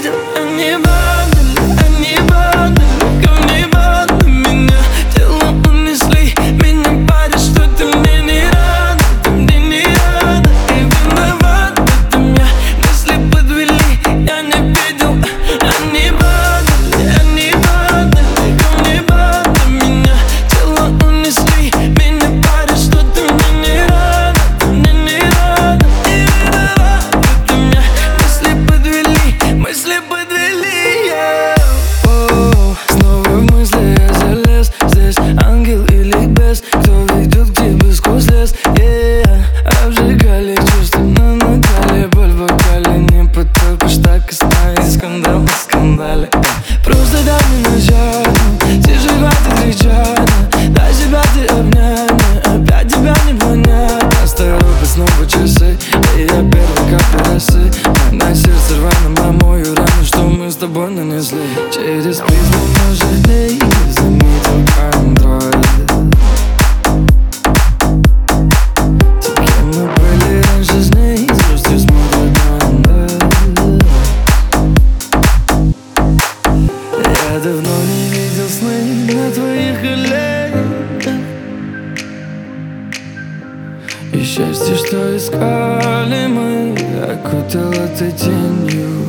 видел. Они падали, камни падали меня. Тело унесли, меня парят, что ты мне не рада. Ты мне не рада, и виноват в этом я. Мысли подвели, я не видел. Они падали, камни падали меня. Тело унесли, меня парят, что ты мне не рада. Ты мне не рада, и виноват в этом я. Мысли подвели, yeah. Снова в мысли я залез. Здесь ангел или бес? Кто ведет к тебе сквозь лес, yeah. Обжигали чувства на накале. Боль в бокале, не потопишь, так и стоит скандал на скандале. Просто дай мне начать, тише хватит кричать. Дай себя ты обнять, мне опять тебя не понять. Осторожно, снова часы, и я первый капля росы. На сердце рваном намою рану, что мы с тобой нанесли. Через призму наших дней заметил андроид. Те, кем мы были раньше с ней, с грустью смотрят на андроид. Я давно не видел сны на твоих аллеях. И счастье, что искали мы, окутало ты тенью.